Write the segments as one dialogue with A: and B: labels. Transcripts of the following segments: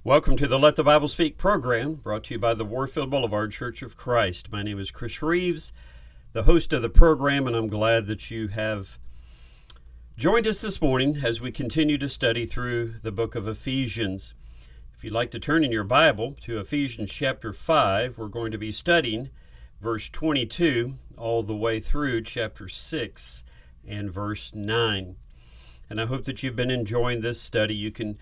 A: Welcome to the Let the Bible Speak program, brought to you by the Warfield Boulevard Church of Christ. My name is Chris Reeves, the host of the program, and I'm glad that you have joined us this morning as we continue to study through the book of Ephesians. If you'd like to turn in your Bible to Ephesians chapter 5, we're going to be studying verse 22 all the way through chapter 6 and verse 9. And I hope that you've been enjoying this study. You can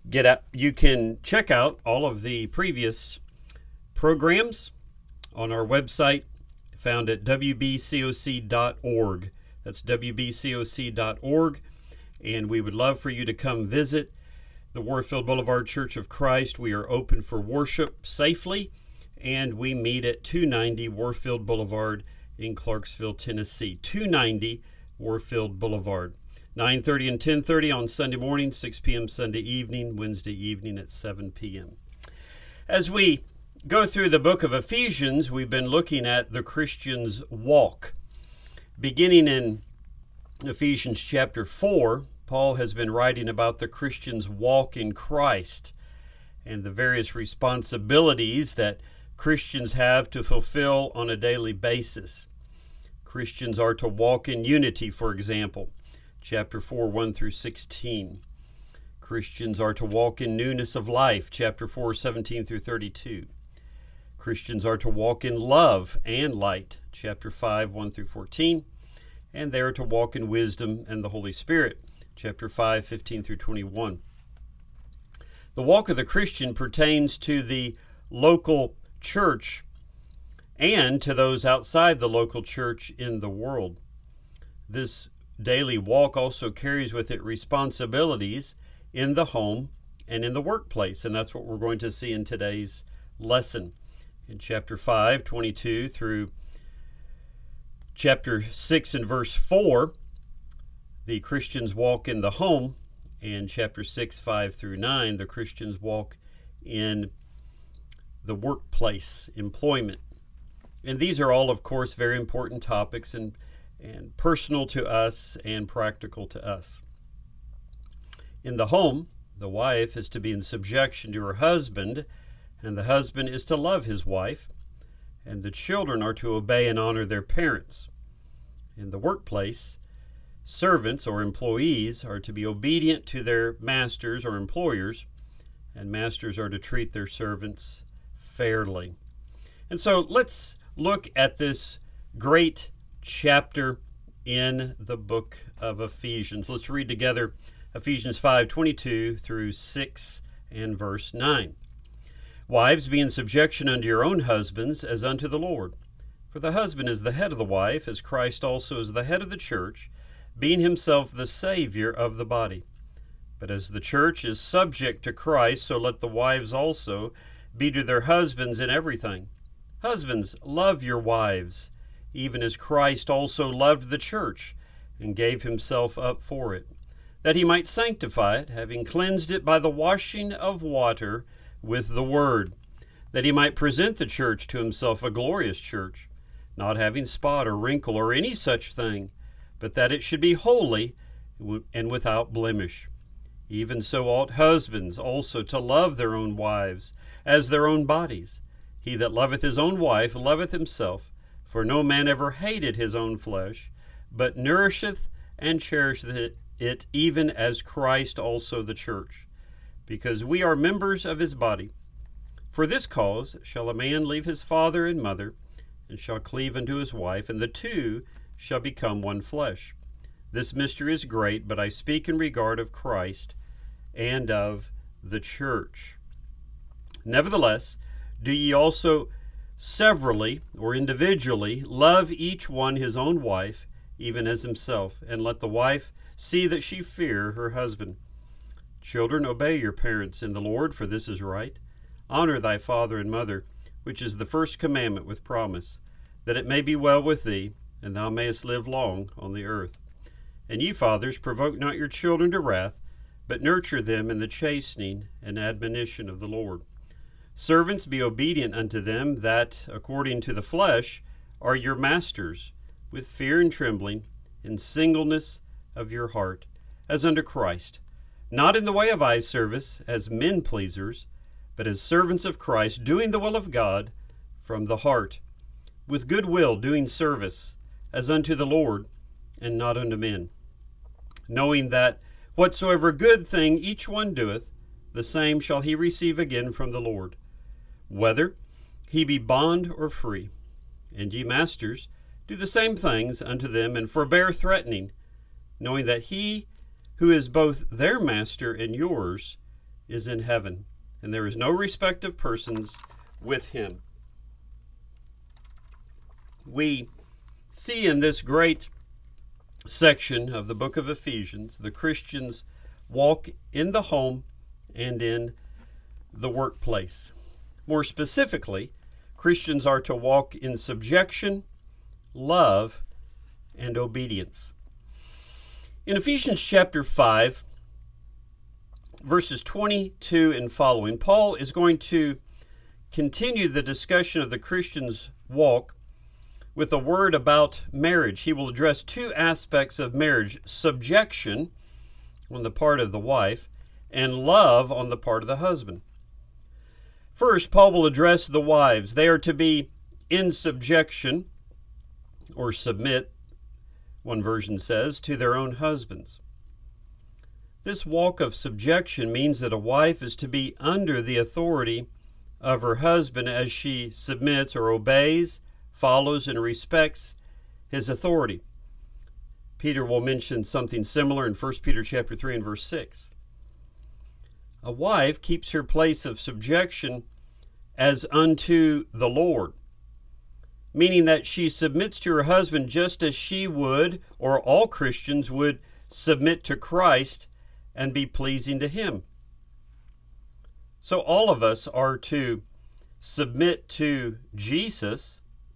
A: check out all of the previous programs on our website found at wbcoc.org. That's wbcoc.org. And we would love for you to come visit the Warfield Boulevard Church of Christ. We are open for worship safely, and we meet at 290 Warfield Boulevard in Clarksville, Tennessee. 290 Warfield Boulevard. 9:30 and 10:30 on Sunday morning, 6 p.m. Sunday evening, Wednesday evening at 7 p.m. As we go through the book of Ephesians, we've been looking at the Christian's walk. Beginning in Ephesians chapter 4, Paul has been writing about the Christian's walk in Christ and the various responsibilities that Christians have to fulfill on a daily basis. Christians are to walk in unity, for example. Chapter 4, 1 through 16. Christians are to walk in newness of life. Chapter 4, 17 through 32. Christians are to walk in love and light. Chapter 5, 1 through 14. And they are to walk in wisdom and the Holy Spirit. Chapter 5, 15 through 21. The walk of the Christian pertains to the local church and to those outside the local church in the world. This daily walk also carries with it responsibilities in the home and in the workplace, and that's what we're going to see in today's lesson. In chapter 5, 22 through chapter 6 and verse 4, the Christians walk in the home, and chapter 6, 5 through 9, the Christians walk in the workplace, employment. And these are all, of course, very important topics and personal to us and practical to us. In the home, the wife is to be in subjection to her husband, and the husband is to love his wife, and the children are to obey and honor their parents. In the workplace, servants or employees are to be obedient to their masters or employers, and masters are to treat their servants fairly. And so let's look at this great chapter in the book of Ephesians. Let's read together Ephesians 5:22 through 6 and verse 9. Wives, be in subjection unto your own husbands as unto the Lord. For the husband is the head of the wife, as Christ also is the head of the church, being himself the Savior of the body. But as the church is subject to Christ, so let the wives also be to their husbands in everything. Husbands, love your wives, even as Christ also loved the church and gave himself up for it, that he might sanctify it, having cleansed it by the washing of water with the word, that he might present the church to himself a glorious church, not having spot or wrinkle or any such thing, but that it should be holy and without blemish. Even so ought husbands also to love their own wives as their own bodies. He that loveth his own wife loveth himself. For no man ever hated his own flesh, but nourisheth and cherisheth it, even as Christ also the church, because we are members of his body. For this cause shall a man leave his father and mother, and shall cleave unto his wife, and the two shall become one flesh. This mystery is great, but I speak in regard of Christ and of the church. Nevertheless, do ye also severally or individually love each one his own wife, even as himself, and let the wife see that she fear her husband. Children, obey your parents in the Lord, for this is right. Honor thy father and mother, which is the first commandment with promise, that it may be well with thee, and thou mayest live long on the earth. And ye fathers, provoke not your children to wrath, but nurture them in the chastening and admonition of the Lord. Servants, be obedient unto them that, according to the flesh, are your masters, with fear and trembling, in singleness of your heart, as unto Christ, not in the way of eye service, as men pleasers, but as servants of Christ, doing the will of God from the heart, with good will doing service, as unto the Lord, and not unto men, knowing that whatsoever good thing each one doeth, the same shall he receive again from the Lord, whether he be bond or free. And ye masters, do the same things unto them, and forbear threatening, knowing that he who is both their master and yours is in heaven, and there is no respect of persons with him. We see in this great section of the book of Ephesians, the Christians walk in the home and in the workplace. More specifically, Christians are to walk in subjection, love, and obedience. In Ephesians chapter 5, verses 22 and following, Paul is going to continue the discussion of the Christian's walk with a word about marriage. He will address two aspects of marriage: subjection on the part of the wife and love on the part of the husband. First, Paul will address the wives. They are to be in subjection, or submit, one version says, to their own husbands. This walk of subjection means that a wife is to be under the authority of her husband as she submits or obeys, follows, and respects his authority. Peter will mention something similar in 1 Peter chapter 3 and verse 6. A wife keeps her place of subjection as unto the Lord, meaning that she submits to her husband just as she would, or all Christians would, submit to Christ and be pleasing to him. So all of us are to submit to Jesus.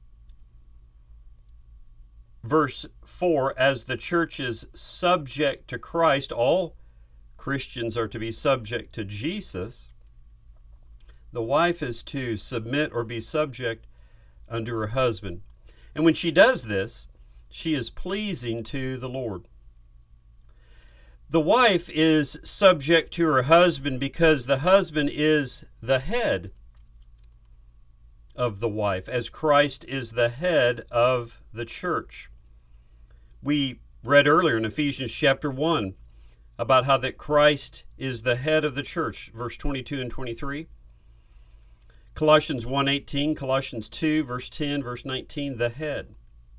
A: Verse 4, as the church is subject to Christ, all Christians are to be subject to Jesus. The wife is to submit or be subject unto her husband. And when she does this, she is pleasing to the Lord. The wife is subject to her husband because the husband is the head of the wife, as Christ is the head of the church. We read earlier in Ephesians chapter 1 about how that Christ is the head of the church, verse 22 and 23. Colossians 1:18, Colossians 2, verse 10, verse 19, the head.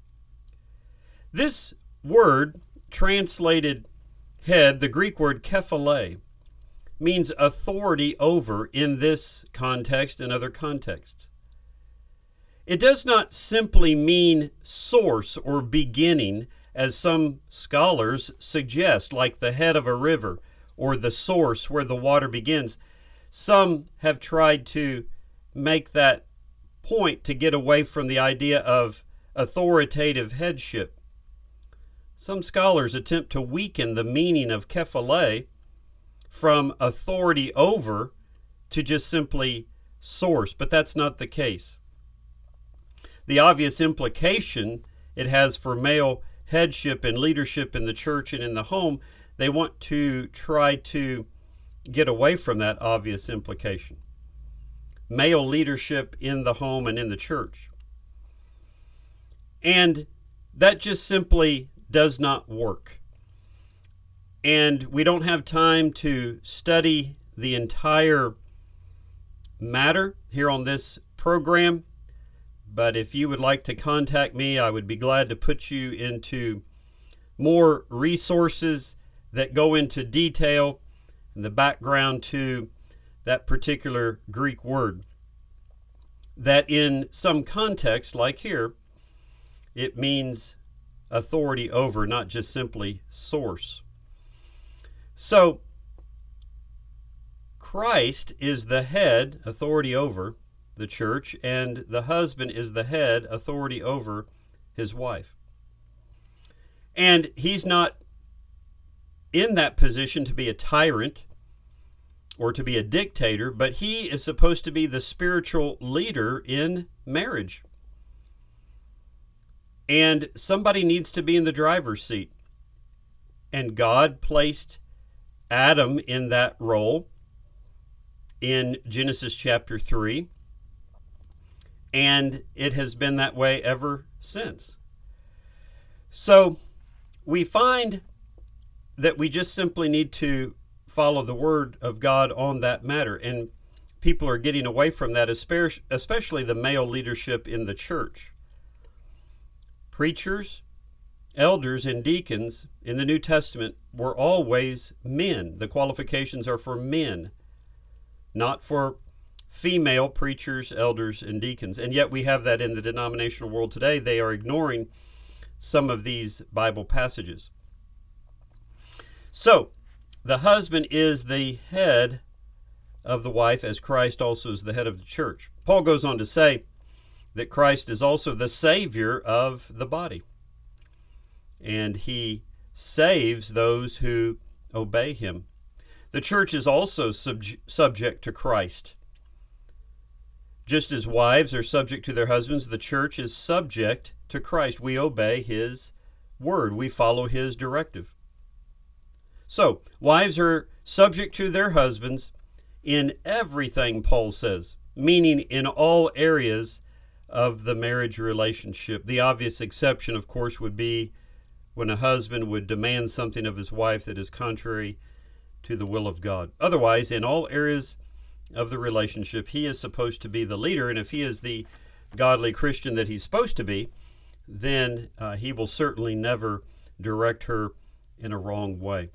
A: This word, translated head, the Greek word kephale, means authority over in this context and other contexts. It does not simply mean source or beginning, as some scholars suggest, like the head of a river or the source where the water begins. Some have tried to make that point to get away from the idea of authoritative headship. Some scholars attempt to weaken the meaning of kephale from authority over to just simply source, but that's not the case. The obvious implication it has for male headship and leadership in the church and in the home, they want to try to get away from that obvious implication. Male leadership in the home and in the church. And that just simply does not work. And we don't have time to study the entire matter here on this program. But if you would like to contact me, I would be glad to put you into more resources that go into detail and the background to that particular Greek word. That in some context, like here, it means authority over, not just simply source. So, Christ is the head, authority over the church, and the husband is the head, authority over his wife. And he's not in that position to be a tyrant or to be a dictator, but he is supposed to be the spiritual leader in marriage. And somebody needs to be in the driver's seat. And God placed Adam in that role. in Genesis chapter 3, and it has been that way ever since. So we find that we just simply need to follow the Word of God on that matter, and people are getting away from that, especially the male leadership in the church. Preachers, elders, and deacons in the New Testament were always men. The qualifications are for men, not for female preachers, elders, and deacons. And yet we have that in the denominational world today. They are ignoring some of these Bible passages. So, the husband is the head of the wife, as Christ also is the head of the church. Paul goes on to say that Christ is also the Savior of the body, and he saves those who obey him. The church is also subject to Christ. Just as wives are subject to their husbands, the church is subject to Christ. We obey his word. We follow his directive. So, wives are subject to their husbands in everything, Paul says, meaning in all areas of the marriage relationship. The obvious exception, of course, would be when a husband would demand something of his wife that is contrary to the will of God. Otherwise, in all areas of the relationship, he is supposed to be the leader, and if he is the godly Christian that he's supposed to be, then he will certainly never direct her in a wrong way.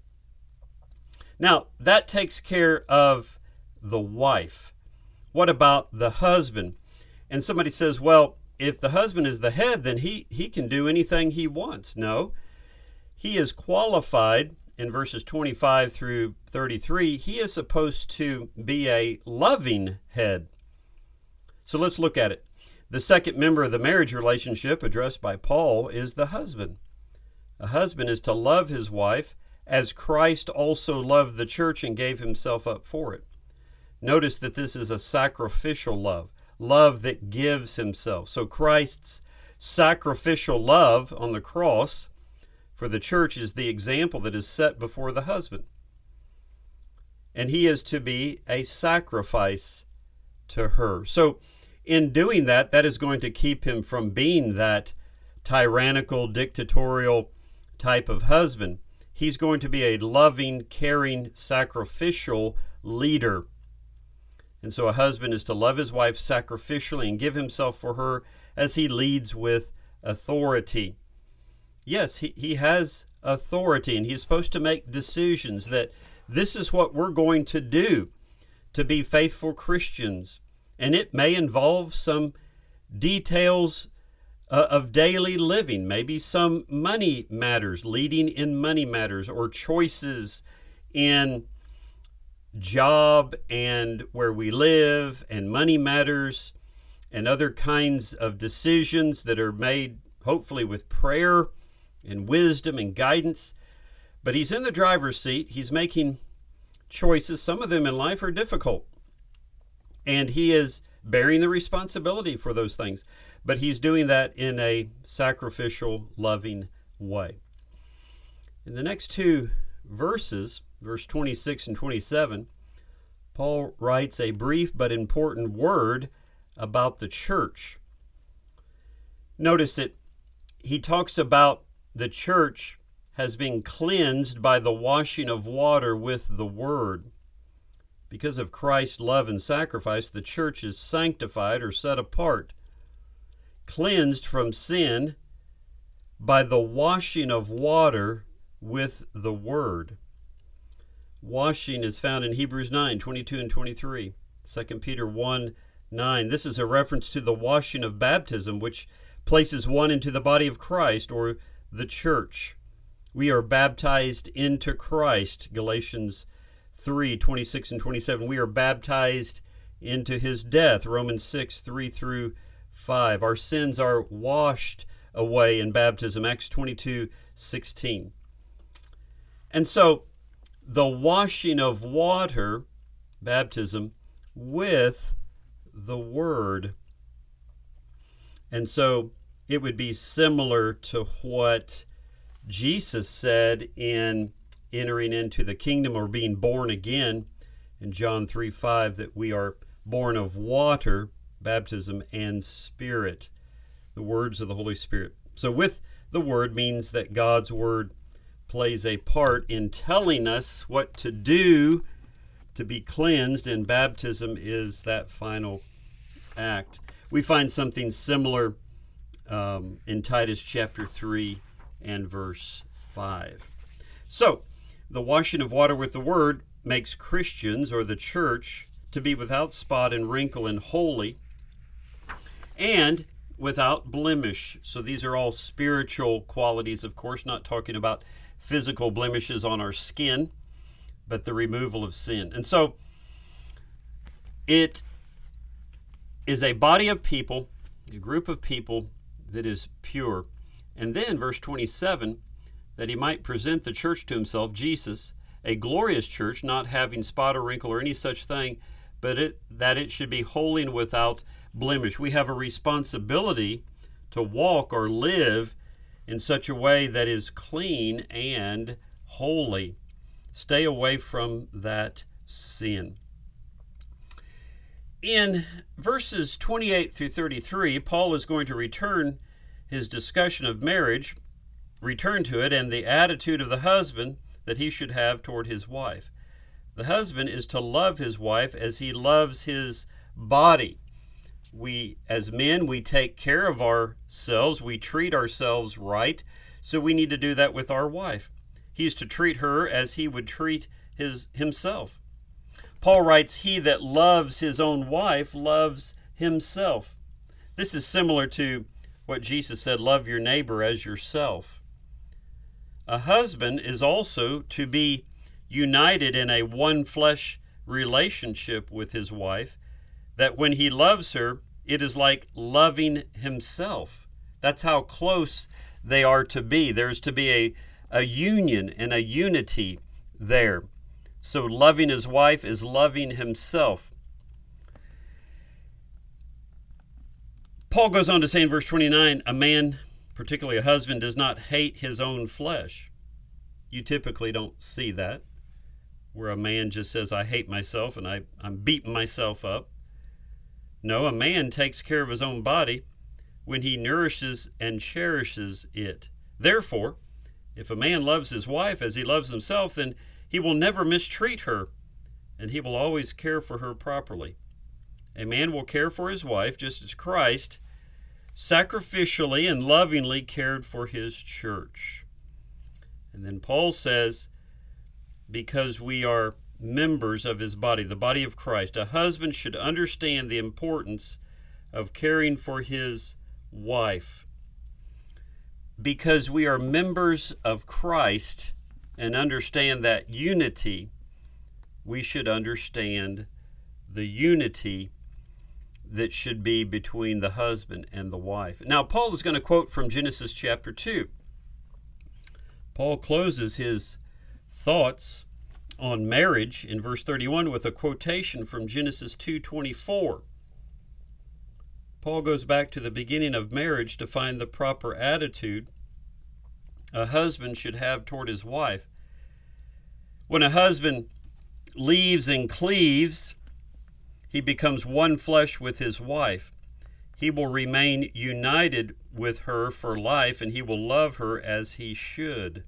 A: Now, that takes care of the wife. What about the husband? And somebody says, well, if the husband is the head, then he can do anything he wants. No, he is qualified in verses 25 through 33. He is supposed to be a loving head. So let's look at it. The second member of the marriage relationship addressed by Paul is the husband. A husband is to love his wife as Christ also loved the church and gave himself up for it. Notice that this is a sacrificial love that gives himself. So Christ's sacrificial love on the cross for the church is the example that is set before the husband. And he is to be a sacrifice to her. So in doing that, that is going to keep him from being that tyrannical, dictatorial type of husband. He's going to be a loving, caring, sacrificial leader. And so a husband is to love his wife sacrificially and give himself for her as he leads with authority. Yes, he has authority, and he's supposed to make decisions that this is what we're going to do to be faithful Christians. And it may involve some details of daily living, maybe some money matters, leading in money matters, or choices in job and where we live, and money matters, and other kinds of decisions that are made hopefully with prayer and wisdom and guidance. But he's in the driver's seat. He's making choices. Some of them in life are difficult, and he is bearing the responsibility for those things. But he's doing that in a sacrificial, loving way. In the next two verses, verse 26 and 27, Paul writes a brief but important word about the church. Notice that he talks about the church has been cleansed by the washing of water with the word. Because of Christ's love and sacrifice, the church is sanctified or set apart, cleansed from sin by the washing of water with the word. Washing is found in Hebrews 9, 22 and 23, 2 Peter 1, 9. This is a reference to the washing of baptism, which places one into the body of Christ, or the church. We are baptized into Christ, Galatians 3, 26 and 27. We are baptized into his death, Romans 6, 3 through 5. Our sins are washed away in baptism, Acts 22, 16. And so, the washing of water, baptism, with the word. And so it would be similar to what Jesus said in entering into the kingdom or being born again in John 3:5 that we are born of water, baptism, and Spirit, the words of the Holy Spirit. So with the Word means that God's Word plays a part in telling us what to do to be cleansed, and baptism is that final act. We find something similar in Titus chapter 3 and verse 5. So, the washing of water with the Word makes Christians, or the church, to be without spot and wrinkle and holy, and without blemish. So these are all spiritual qualities, of course, not talking about physical blemishes on our skin, but the removal of sin. And so it is a body of people, a group of people that is pure. And then verse 27, that he might present the church to himself, Jesus, a glorious church, not having spot or wrinkle or any such thing, but that it should be holy and without blemish. We have a responsibility to walk or live in such a way that is clean and holy. Stay away from that sin. In verses 28 through 33, Paul is going to return his discussion of marriage, return to it, and the attitude of the husband that he should have toward his wife. The husband is to love his wife as he loves his body. We, as men, we take care of ourselves. We treat ourselves right. So we need to do that with our wife. He's to treat her as he would treat himself. Paul writes, he that loves his own wife loves himself. This is similar to what Jesus said, love your neighbor as yourself. A husband is also to be united in a one flesh relationship with his wife, that when he loves her, it is like loving himself. That's how close they are to be. There's to be a union and a unity there. So loving his wife is loving himself. Paul goes on to say in verse 29, a man, particularly a husband, does not hate his own flesh. You typically don't see that, where a man just says, I hate myself and I'm beating myself up. No, a man takes care of his own body when he nourishes and cherishes it. Therefore, if a man loves his wife as he loves himself, then he will never mistreat her, and he will always care for her properly. A man will care for his wife just as Christ sacrificially and lovingly cared for his church. And then Paul says, because we are members of his body, the body of Christ, a husband should understand the importance of caring for his wife. Because we are members of Christ and understand that unity, we should understand the unity that should be between the husband and the wife. Now, Paul is going to quote from Genesis chapter 2. Paul closes his thoughts on marriage in verse 31 with a quotation from Genesis 2:24. Paul goes back to the beginning of marriage to find the proper attitude a husband should have toward his wife. When a husband leaves and cleaves, he becomes one flesh with his wife. He will remain united with her for life, and he will love her as he should.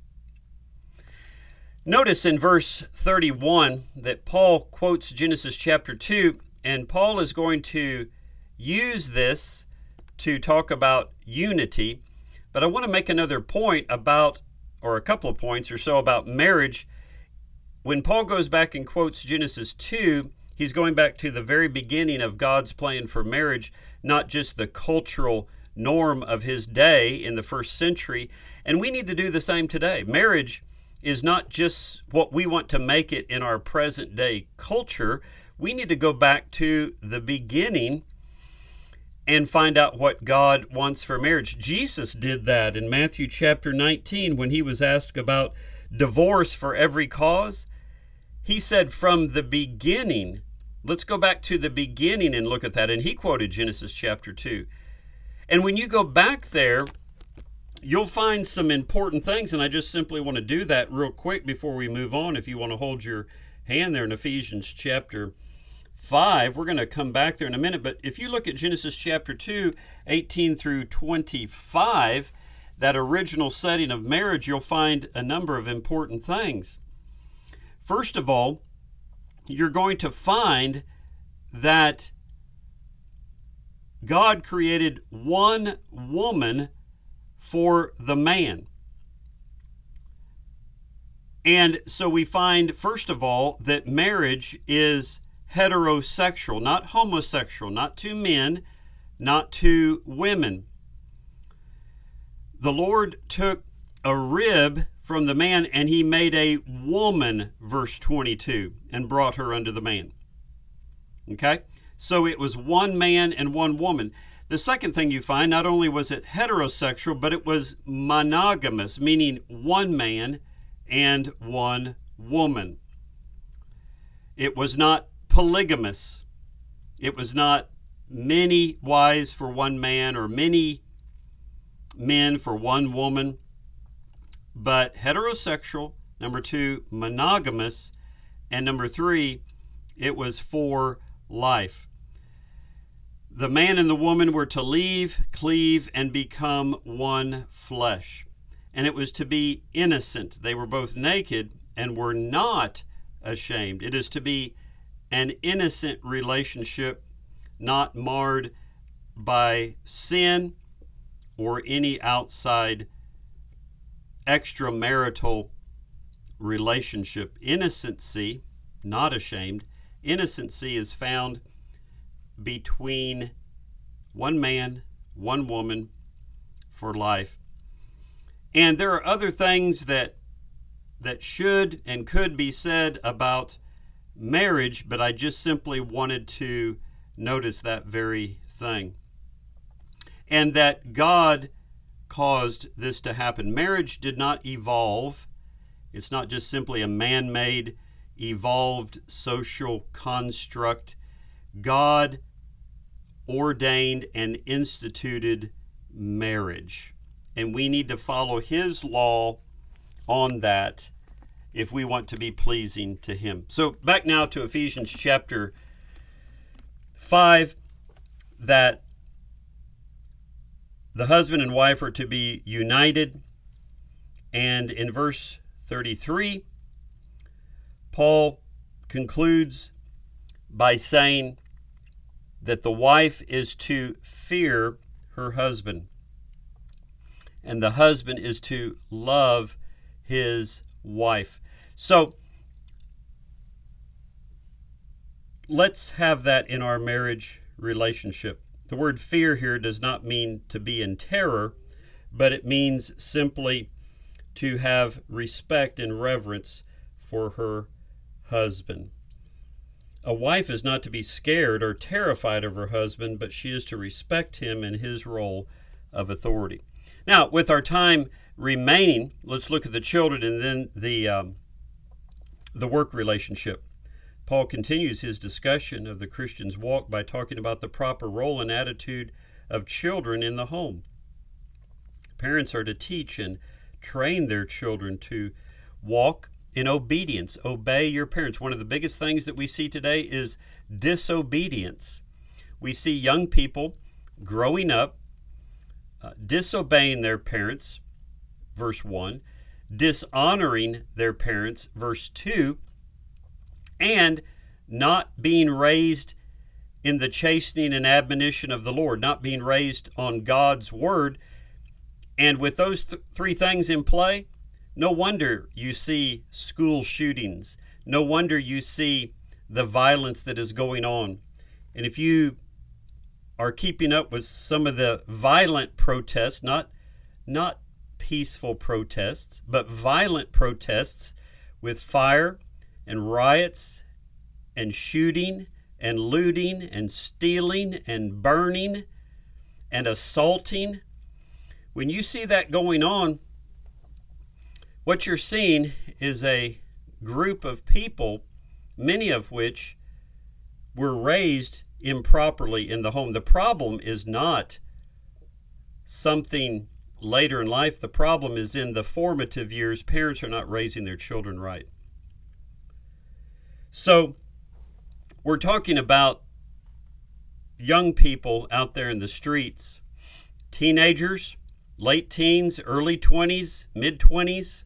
A: Notice in verse 31 that Paul quotes Genesis chapter 2, and Paul is going to use this to talk about unity. But I want to make another point about, or a couple of points or so about marriage. When Paul goes back and quotes Genesis 2, he's going back to the very beginning of God's plan for marriage, not just the cultural norm of his day in the first century. And we need to do the same today. Marriage is not just what we want to make it in our present day culture. We need to go back to the beginning and find out what God wants for marriage. Jesus did that in Matthew chapter 19 when he was asked about divorce for every cause. He said from the beginning, let's go back to the beginning and look at that. And he quoted Genesis chapter 2. And when you go back there, you'll find some important things, and I just simply want to do that real quick before we move on if you want to hold your hand there in Ephesians chapter 5. We're going to come back there in a minute, but if you look at Genesis chapter 2, 18 through 25, that original setting of marriage, you'll find a number of important things. First of all, you're going to find that God created one woman for the man. And so we find, first of all, that marriage is heterosexual, not homosexual, not two men, not two women. The Lord took a rib from the man and he made a woman, verse 22, and brought her unto the man. Okay? So it was one man and one woman. The second thing you find, not only was it heterosexual, but it was monogamous, meaning one man and one woman. It was not polygamous. It was not many wives for one man or many men for one woman, but heterosexual, number 2, monogamous, and number 3, it was for life. The man and the woman were to leave, cleave, and become one flesh. And it was to be innocent. They were both naked and were not ashamed. It is to be an innocent relationship, not marred by sin or any outside extramarital relationship. Innocency, not ashamed, innocency is found between one man, one woman for life. And there are other things that should and could be said about marriage, but I just simply wanted to notice that very thing. And that God caused this to happen. Marriage did not evolve. It's not just simply a man-made, evolved social construct. God ordained and instituted marriage. And we need to follow His law on that if we want to be pleasing to Him. So back now to Ephesians chapter 5, that the husband and wife are to be united. And in verse 33, Paul concludes by saying that the wife is to fear her husband, and the husband is to love his wife. So let's have that in our marriage relationship. The word fear here does not mean to be in terror, but it means simply to have respect and reverence for her husband. A wife is not to be scared or terrified of her husband, but she is to respect him in his role of authority. Now, with our time remaining, let's look at the children and then the work relationship. Paul continues his discussion of the Christian's walk by talking about the proper role and attitude of children in the home. Parents are to teach and train their children to walk in obedience. Obey your parents. One of the biggest things that we see today is disobedience. We see young people growing up disobeying their parents, verse 1, dishonoring their parents, verse 2, and not being raised in the chastening and admonition of the Lord, not being raised on God's word. And with those three things in play, no wonder you see school shootings. No wonder you see the violence that is going on. And if you are keeping up with some of the violent protests, not peaceful protests, but violent protests with fire and riots and shooting and looting and stealing and burning and assaulting, when you see that going on, what you're seeing is a group of people, many of which were raised improperly in the home. The problem is not something later in life. The problem is in the formative years. Parents are not raising their children right. So we're talking about young people out there in the streets, teenagers, late teens, early 20s, mid-20s.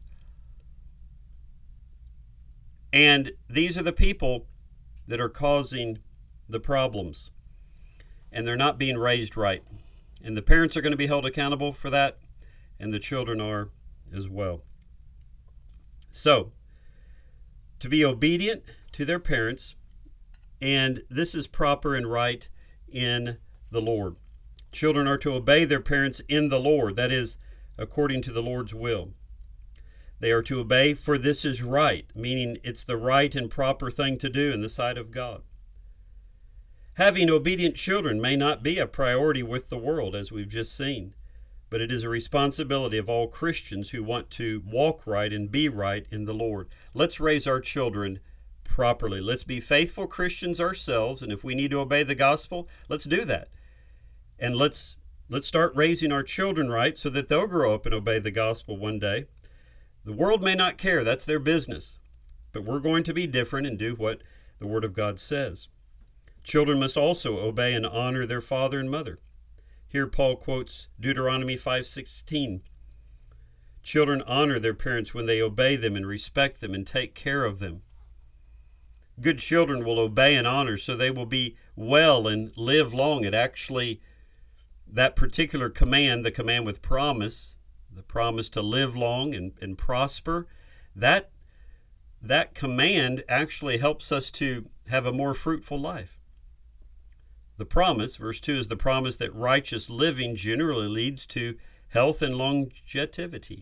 A: And these are the people that are causing the problems. And they're not being raised right. And the parents are going to be held accountable for that, and the children are as well. So, to be obedient to their parents, and this is proper and right in the Lord. Children are to obey their parents in the Lord, that is, according to the Lord's will. They are to obey, for this is right, meaning it's the right and proper thing to do in the sight of God. Having obedient children may not be a priority with the world, as we've just seen, but it is a responsibility of all Christians who want to walk right and be right in the Lord. Let's raise our children properly. Let's be faithful Christians ourselves, and if we need to obey the gospel, let's do that. And let's start raising our children right so that they'll grow up and obey the gospel one day. The world may not care, that's their business, but we're going to be different and do what the Word of God says. Children must also obey and honor their father and mother. Here Paul quotes Deuteronomy 5:16. Children honor their parents when they obey them and respect them and take care of them. Good children will obey and honor so they will be well and live long. It actually, that particular command, the command with promise, the promise to live long and prosper, that command actually helps us to have a more fruitful life. The promise, verse 2, is the promise that righteous living generally leads to health and longevity.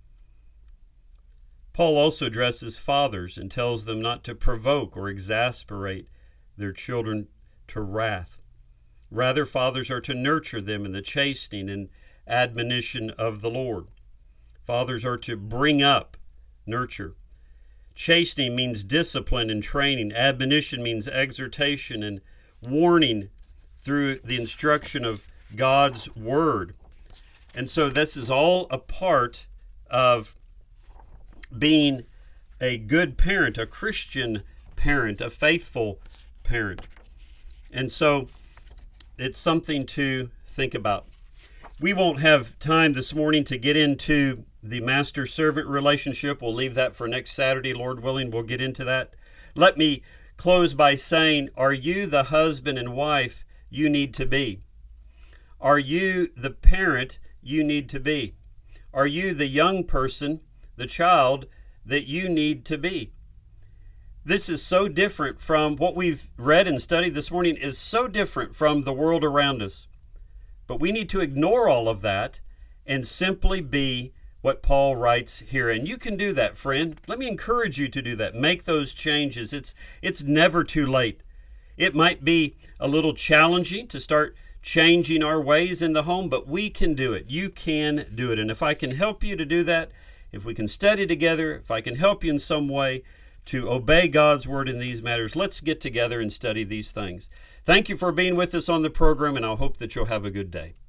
A: Paul also addresses fathers and tells them not to provoke or exasperate their children to wrath. Rather, fathers are to nurture them in the chastening and admonition of the Lord. Fathers are to bring up, nurture. Chastening means discipline and training. Admonition means exhortation and warning through the instruction of God's Word. And so this is all a part of being a good parent, a Christian parent, a faithful parent. And so it's something to think about. We won't have time this morning to get into the master-servant relationship. We'll leave that for next Saturday, Lord willing. We'll get into that. Let me close by saying, are you the husband and wife you need to be? Are you the parent you need to be? Are you the young person, the child that you need to be? This is so different from what we've read and studied this morning, is so different from the world around us. But we need to ignore all of that and simply be what Paul writes here. And you can do that, friend. Let me encourage you to do that. Make those changes. It's never too late. It might be a little challenging to start changing our ways in the home, but we can do it. You can do it. And if I can help you to do that, if we can study together, if I can help you in some way to obey God's Word in these matters, let's get together and study these things. Thank you for being with us on the program, and I hope that you'll have a good day.